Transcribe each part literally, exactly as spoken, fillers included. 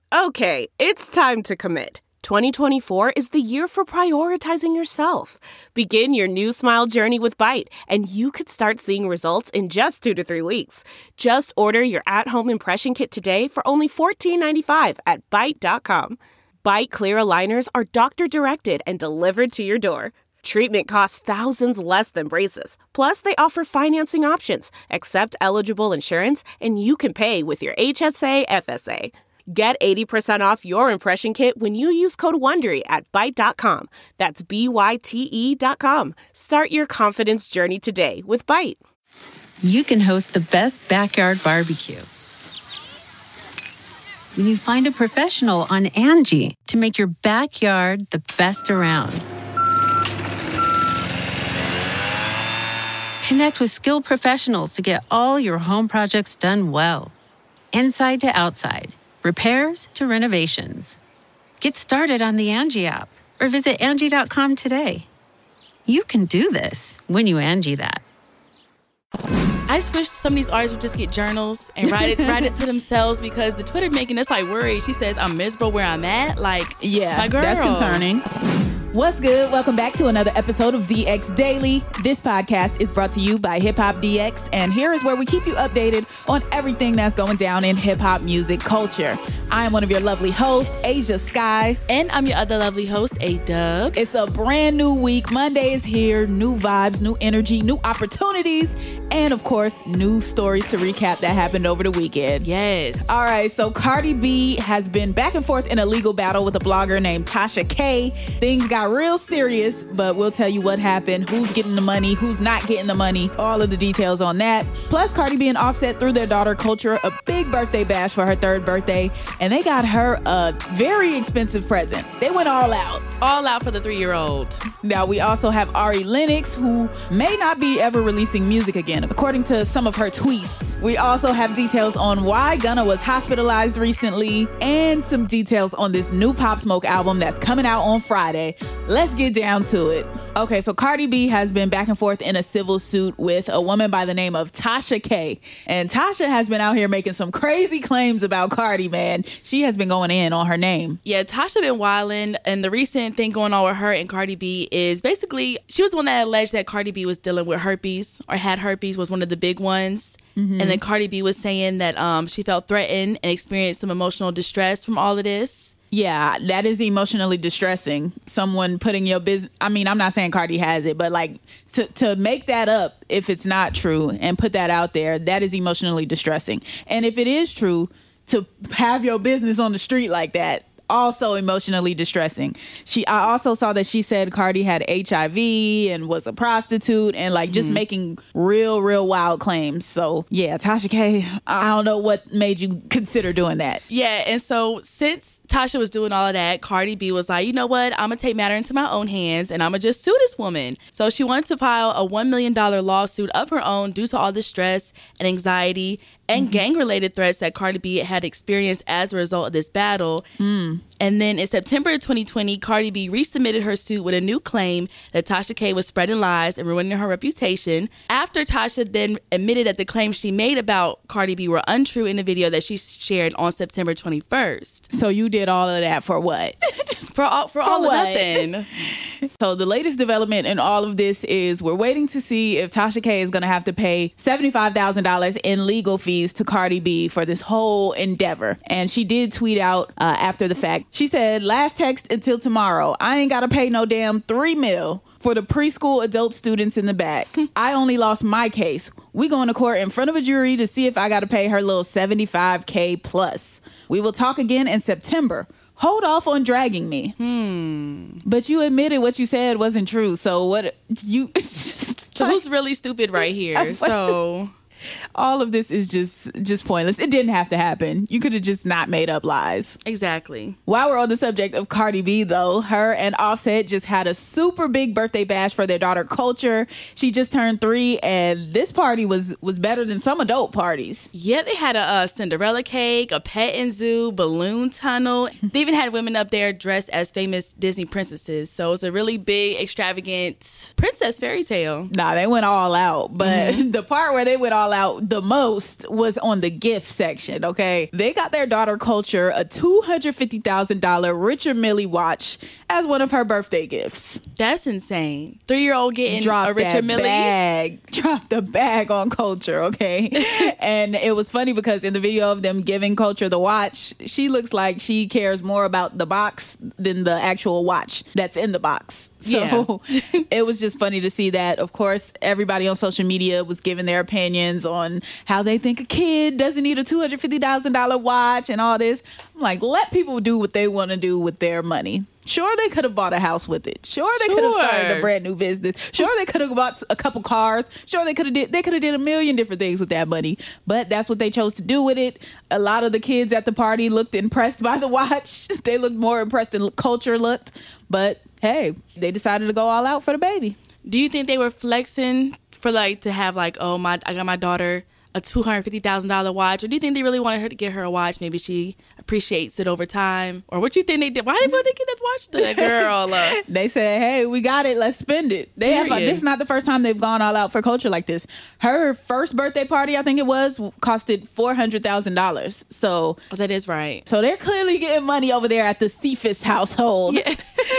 Okay, it's time to commit. twenty twenty-four is the year for prioritizing yourself. Begin your new smile journey with Byte, and you could start seeing results in just two to three weeks. Just order your at-home impression kit today for only fourteen ninety-five at byte dot com. Byte clear aligners are doctor-directed and delivered to your door. Treatment costs thousands less than braces. Plus, they offer financing options, accept eligible insurance, and you can pay with your H S A F S A. Get eighty percent off your impression kit when you use code WONDERY at byte dot com. That's B Y T E dot com. Start your confidence journey today with Byte. You can host the best backyard barbecue when you find a professional on Angie to make your backyard the best around. Connect with skilled professionals to get all your home projects done well. Inside to outside. Repairs to renovations. Get started on the Angie app or visit Angie dot com today. You can do this when you Angie that. I just wish some of these artists would just get journals and write it write it to themselves, because the Twitter making us like worried. She says, I'm miserable where I'm at. Like, yeah, my girl. That's concerning. What's good? Welcome back to another episode of D X Daily. This podcast is brought to you by Hip Hop D X, and here is where we keep you updated on everything that's going down in hip hop music culture. I am one of your lovely hosts, Asia Sky. And I'm your other lovely host, A-Dub. It's a brand new week. Monday is here. New vibes, new energy, new opportunities, and of course, new stories to recap that happened over the weekend. Yes. All right, so Cardi B has been back and forth in a legal battle with a blogger named Tasha K. Things got real serious, but we'll tell you what happened, who's getting the money, who's not getting the money, all of the details on that. Plus, Cardi B and Offset threw their daughter Culture a big birthday bash for her third birthday, and they got her a very expensive present. They went all out. All out for the three-year-old. Now, we also have Ari Lennox, who may not be ever releasing music again, according to some of her tweets. We also have details on why Gunna was hospitalized recently, and some details on this new Pop Smoke album that's coming out on Friday. Let's get down to it. Okay, so Cardi B has been back and forth in a civil suit with a woman by the name of Tasha K. And Tasha has been out here making some crazy claims about Cardi, man. She has been going in on her name. Yeah, Tasha been wilding, and the recent thing going on with her and Cardi B is basically, she was the one that alleged that Cardi B was dealing with herpes, or had herpes, was one of the big ones. Mm-hmm. And then Cardi B was saying that um, she felt threatened and experienced some emotional distress from all of this. Yeah, that is emotionally distressing. Someone putting your business, I mean, I'm not saying Cardi has it, but like to, to make that up if it's not true and put that out there, that is emotionally distressing. And if it is true, to have your business on the street like that, also emotionally distressing. She, I also saw that she said Cardi had H I V and was a prostitute, and like just mm-hmm. making real, real wild claims. So yeah, Tasha K, I don't know what made you consider doing that. Yeah, and so since Tasha was doing all of that, Cardi B was like, you know what, I'm gonna take matter into my own hands and I'm gonna just sue this woman. So she wanted to file a one million dollars lawsuit of her own due to all the stress and anxiety and mm-hmm. gang-related threats that Cardi B had experienced as a result of this battle. Mm. And then in September twenty twenty, Cardi B resubmitted her suit with a new claim that Tasha K was spreading lies and ruining her reputation. After Tasha then admitted that the claims she made about Cardi B were untrue in the video that she shared on September twenty-first. So you did all of that for what? for all, for, for all what? of nothing. So the latest development in all of this is we're waiting to see if Tasha K is going to have to pay seventy-five thousand dollars in legal fees to Cardi B for this whole endeavor. And she did tweet out uh, after the fact. She said, last text until tomorrow. I ain't got to pay no damn three mil for the preschool adult students in the back. I only lost my case. We going to court in front of a jury to see if I got to pay her little seventy-five K plus. We will talk again in September. Hold off on dragging me. Hmm. But you admitted what you said wasn't true. So what you... so who's really stupid right here? So... all of this is just just pointless. It didn't have to happen. You could have just not made up lies. Exactly. While we're on the subject of Cardi B, though, her and Offset just had a super big birthday bash for their daughter Culture. She just turned three, and this party was was better than some adult parties. Yeah, they had a, a Cinderella cake, a petting zoo, balloon tunnel. They even had women up there dressed as famous Disney princesses. So it's a really big, extravagant princess fairy tale. Nah, they went all out. But mm-hmm. the part where they went all all out the most was on the gift section, okay? They got their daughter Culture a two hundred fifty thousand dollars Richard Mille watch as one of her birthday gifts. That's insane. Three-year-old getting Dropped a Richard that Mille bag. Dropped the bag on Culture, okay? And it was funny because in the video of them giving Culture the watch, she looks like she cares more about the box than the actual watch that's in the box. So Yeah. it was just funny to see that. Of course, everybody on social media was giving their opinions on how they think a kid doesn't need a two hundred fifty thousand dollars watch and all this. I'm like, let people do what they want to do with their money. Sure, they could have bought a house with it. Sure, they could have started Sure. a brand new business. Sure, they could have bought a couple cars. Sure, they could have did they could have did a million different things with that money. But that's what they chose to do with it. A lot of the kids at the party looked impressed by the watch. They looked more impressed than Culture looked. But hey, they decided to go all out for the baby. Do you think they were flexing for like to have like, oh my, I got my daughter a two hundred fifty thousand dollars watch, or do you think they really wanted her to get her a watch? Maybe she appreciates it over time, or what you think they did? Why did they get that watch to that girl? Uh, They said, "Hey, we got it. Let's spend it." They have. Period. This is not the first time they've gone all out for Culture like this. Her first birthday party, I think it was, costed four hundred thousand dollars. So, oh, that is right. so they're clearly getting money over there at the Cephas household. Yeah.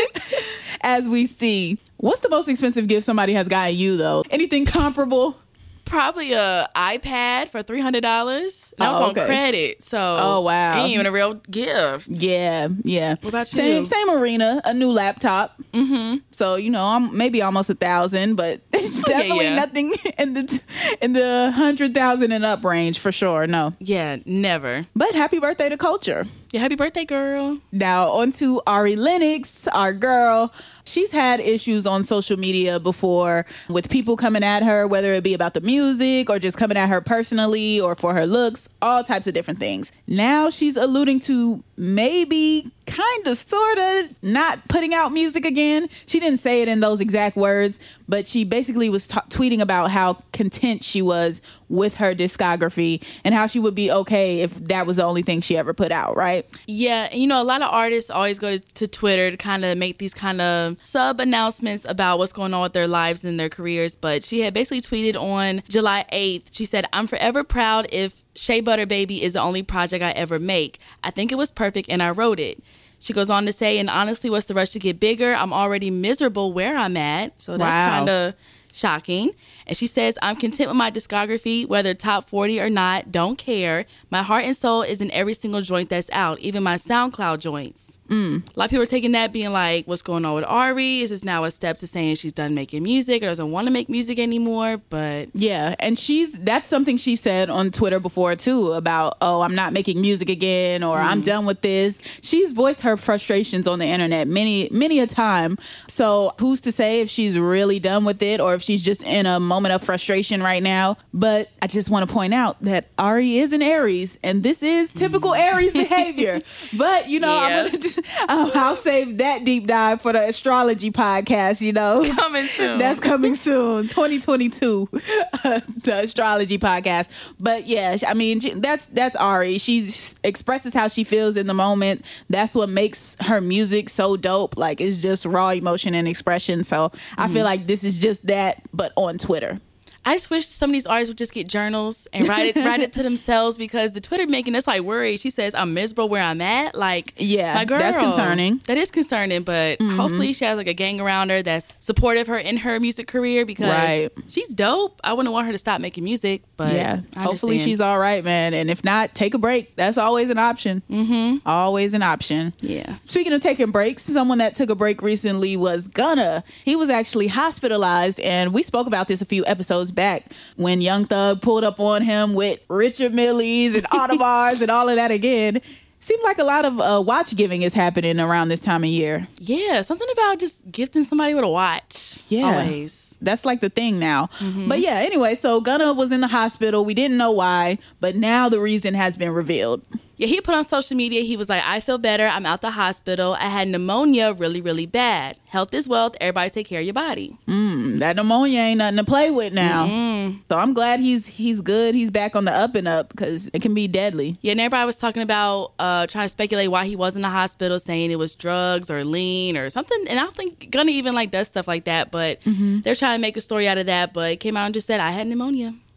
As we see. What's the most expensive gift somebody has gotten you though? Anything comparable? Probably a iPad for three hundred dollars. That was Oh, on okay. credit, so Oh, wow. it ain't even a real gift. Yeah, yeah. What about Same, you? same arena. A new laptop. Mm-hmm. So you know, I'm maybe almost a thousand, but it's definitely yeah. nothing in the in the hundred thousand and up range for sure. No, Yeah, never. but happy birthday to Culture. Yeah, happy birthday, girl. Now on to Ari Lennox, our girl. She's had issues on social media before with people coming at her, whether it be about the music or just coming at her personally or for her looks, all types of different things. Now she's alluding to maybe kind of sort of not putting out music again. She didn't say it in those exact words, but she basically was t- tweeting about how content she was with her discography and how she would be okay if that was the only thing she ever put out, right? Yeah, and you know, a lot of artists always go to, to Twitter to kind of make these kind of sub announcements about what's going on with their lives and their careers. But she had basically tweeted on July eighth. She said, "I'm forever proud if Shea Butter Baby is the only project I ever make. I think it was perfect and I wrote it." She goes on to say, "And honestly, what's the rush to get bigger? I'm already miserable where I'm at." So that's Wow. kind of shocking. And she says, "I'm content with my discography, whether top forty or not, don't care. My heart and soul is in every single joint that's out, even my SoundCloud joints." Mm. A lot of people are taking that being like, what's going on with Ari? Is this now a step to saying she's done making music or doesn't want to make music anymore? But yeah, and she's that's something she said on Twitter before too about, oh, I'm not making music again, or I'm done with this. She's voiced her frustrations on the internet many, many a time. So who's to say if she's really done with it or if she's just in a moment of frustration right now? But I just want to point out that Ari is an Aries, and this is typical Aries behavior. But you know, Yeah. I'm gonna just, I'll, I'll save that deep dive for the astrology podcast. You know, coming soon. that's coming soon, twenty twenty-two, uh, the astrology podcast. But yeah, I mean, she- that's that's Ari. She expresses how she feels in the moment. That's what makes her music so dope. Like, it's just raw emotion and expression. So I feel like this is just that, but on Twitter. I just wish some of these artists would just get journals and write it write it to themselves, because the Twitter making us like worried. She says, "I'm miserable where I'm at." Like, Yeah, my girl, that's concerning. That is concerning, but hopefully she has like a gang around her that's supportive her in her music career, because Right. she's dope. I wouldn't want her to stop making music, but Yeah, I hopefully understand. she's all right, man. And if not, take a break. That's always an option. Mm-hmm. Always an option. Yeah. Speaking of taking breaks, someone that took a break recently was Gunna. He was actually hospitalized, and we spoke about this a few episodes back when Young Thug pulled up on him with Richard Mille's and Audemars and all of that again. Seemed like a lot of uh, watch giving is happening around this time of year. Yeah, something about just gifting somebody with a watch. Yeah. Always. That's like the thing now. But yeah, anyway, so Gunna was in the hospital. We didn't know why, but now the reason has been revealed. Yeah, he put on social media, he was like, "I feel better. I'm out the hospital. I had pneumonia really, really bad. Health is wealth. Everybody take care of your body." Mm, that pneumonia ain't nothing to play with now. Mm-hmm. So I'm glad he's he's good. He's back on the up and up, because it can be deadly. Yeah, and everybody was talking about uh, trying to speculate why he was in the hospital, saying it was drugs or lean or something. And I don't think Gunna even like does stuff like that, but they're trying to make a story out of that. But it came out and just said, "I had pneumonia."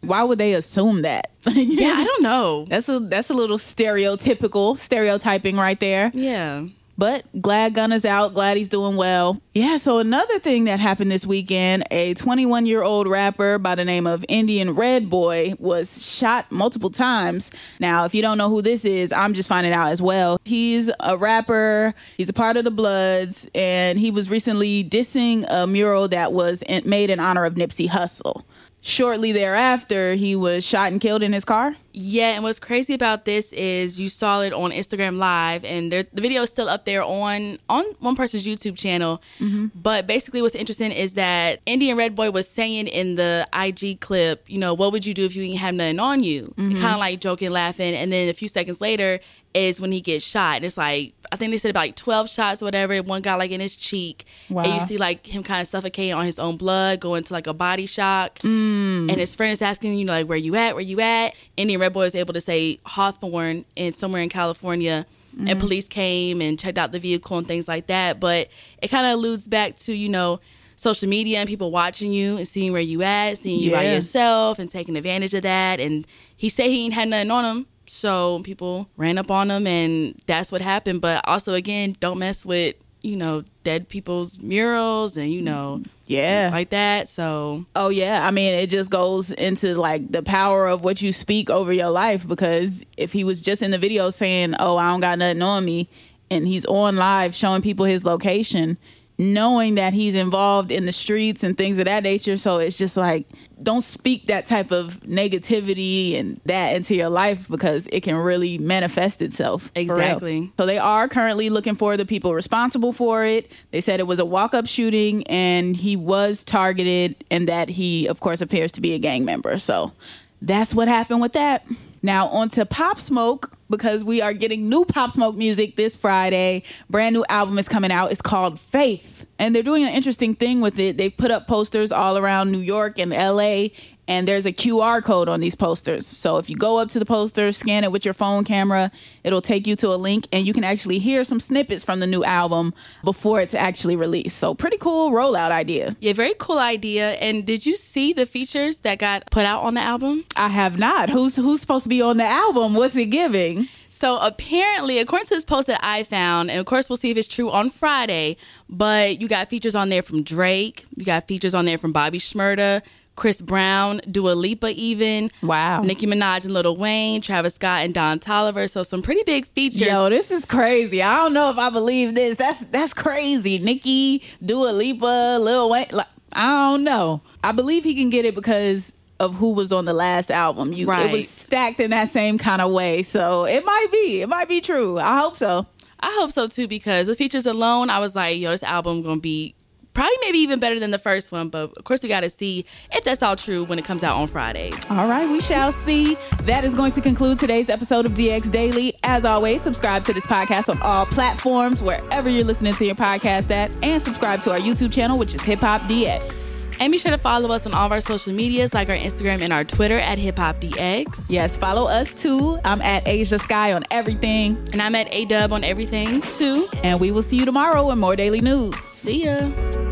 Why would they assume that? Yeah, I don't know. That's a that's a little stereotypical stereotyping right there. Yeah. But glad Gunna's out. Glad he's doing well. Yeah, so another thing that happened this weekend, a twenty-one-year-old rapper by the name of Indian Red Boy was shot multiple times. Now, if you don't know who this is, I'm just finding out as well. He's a rapper. He's a part of the Bloods, and he was recently dissing a mural that was in, made in honor of Nipsey Hussle. Shortly thereafter, he was shot and killed in his car. Yeah, and what's crazy about this is you saw it on Instagram Live, and there, the video is still up there on, on one person's YouTube channel. Mm-hmm. But basically what's interesting is that Indian Red Boy was saying in the I G clip, you know, what would you do if you ain't have nothing on you? Mm-hmm. Kind of like joking, laughing. And then a few seconds later is when he gets shot. And it's like, I think they said about like twelve shots or whatever. One guy like in his cheek. Wow. And you see like him kind of suffocating on his own blood, go into like a body shock. Mm. And his friend is asking, you know, like, where you at? Where you at? Indian Red Boy was able to say Hawthorne and somewhere in California. Mm. And police came and checked out the vehicle and things like that. But it kind of alludes back to, you know, social media and people watching you and seeing where you at, seeing you yeah. by yourself and taking advantage of that. And he said he ain't had nothing on him. So people ran up on him, and that's what happened. But also, again, don't mess with, you know, dead people's murals and, you know, yeah, like that. So, oh, yeah. I mean, it just goes into like the power of what you speak over your life, because if he was just in the video saying, oh, I don't got nothing on me, and he's on live showing people his location, knowing that he's involved in the streets and things of that nature. So it's just like, don't speak that type of negativity and that into your life, because it can really manifest itself. Exactly. So they are currently looking for the people responsible for it. They said it was a walk-up shooting and he was targeted, and that he, of course, appears to be a gang member. So that's what happened with that. Now on to Pop Smoke, because we are getting new Pop Smoke music this Friday. Brand new album is coming out. It's called Faith. And they're doing an interesting thing with it. They've put up posters all around New York and L A, and there's a Q R code on these posters. So if you go up to the poster, scan it with your phone camera, it'll take you to a link, and you can actually hear some snippets from the new album before it's actually released. So pretty cool rollout idea. Yeah, very cool idea. And did you see the features that got put out on the album? I have not. Who's who's supposed to be on the album? What's it giving? So apparently, according to this post that I found, and of course we'll see if it's true on Friday, but you got features on there from Drake, you got features on there from Bobby Shmurda, Chris Brown, Dua Lipa even. Wow. Nicki Minaj and Lil Wayne, Travis Scott and Don Toliver. So some pretty big features. Yo, this is crazy. I don't know if I believe this. That's that's crazy. Nicki, Dua Lipa, Lil Wayne. Like, I don't know. I believe he can get it because of who was on the last album. You, right. It was stacked in that same kind of way. So it might be. It might be true. I hope so. I hope so too, because the features alone, I was like, yo, this album going to be probably maybe even better than the first one. But of course, we got to see if that's all true when it comes out on Friday. All right, we shall see. That is going to conclude today's episode of D X Daily. As always, subscribe to this podcast on all platforms, wherever you're listening to your podcast at, and subscribe to our YouTube channel, which is Hip Hop D X. And be sure to follow us on all of our social medias, like our Instagram and our Twitter at Hip Hop D X. Yes, follow us too. I'm at Asia Sky on everything. And I'm at A Dub on everything too. And we will see you tomorrow with more daily news. See ya.